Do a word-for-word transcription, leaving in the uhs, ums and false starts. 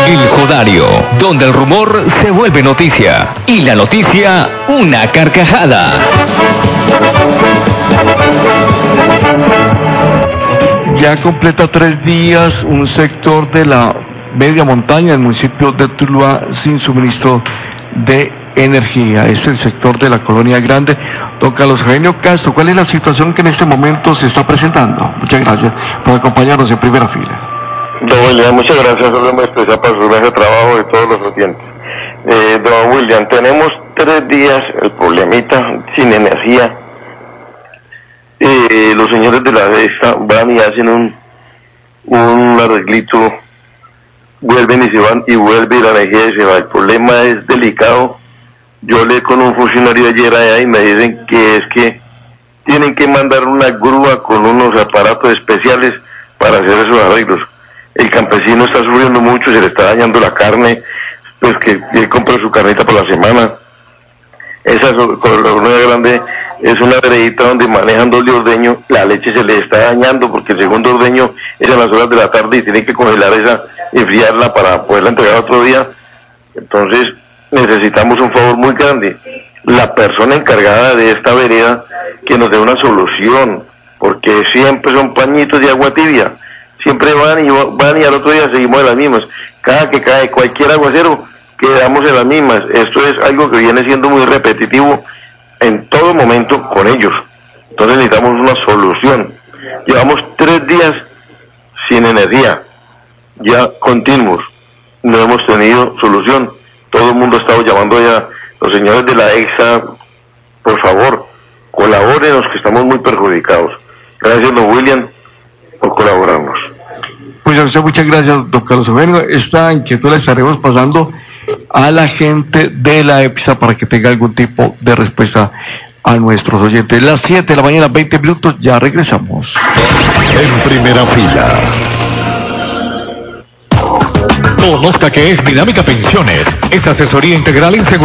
El Jodario, donde el rumor se vuelve noticia y la noticia una carcajada. Ya completa tres días un sector de la media montaña del municipio de Tuluá sin suministro de energía. Es el sector de la Colonia Grande. Don Carlos Eugenio Castro, ¿cuál es la situación que en este momento se está presentando? Muchas gracias por acompañarnos en primera fila. Don William, muchas gracias, solo me expresa para su de trabajo de todos los oyentes. Eh, don William, tenemos tres días el problemita sin energía. Eh, los señores de la Desta van y hacen un, un arreglito, vuelven y se van, y vuelve y la energía y se va. El problema es delicado. Yo hablé con un funcionario ayer allá y me dicen que es que tienen que mandar una grúa con unos aparatos especiales para hacer esos arreglos. El campesino está sufriendo mucho, se le está dañando la carne, pues que él compra su carnita por la semana. Esa Colonia Grande es una veredita donde manejan doble ordeño, la leche se le está dañando porque el segundo ordeño es a las horas de la tarde y tienen que congelar esa, enfriarla para poderla entregar otro día. Entonces necesitamos un favor muy grande, la persona encargada de esta vereda que nos dé una solución, porque siempre son pañitos de agua tibia, siempre van y van y al otro día seguimos en las mismas. Cada que cae cualquier aguacero quedamos en las mismas. Esto es algo que viene siendo muy repetitivo en todo momento con ellos. Entonces necesitamos una solución. Llevamos tres días sin energía, ya continuos, no hemos tenido solución. Todo el mundo ha estado llamando ya, los señores de la EXA, por favor, colabórenos que estamos muy perjudicados. Gracias, don William, por colaborarnos. Pues a usted muchas gracias, don Carlos Eugenio. Esta inquietud la estaremos pasando a la gente de la EPSA para que tenga algún tipo de respuesta a nuestros oyentes. Las siete de la mañana, veinte minutos, ya regresamos. En primera fila. Conozca que es Dinámica Pensiones, es asesoría integral en seguridad.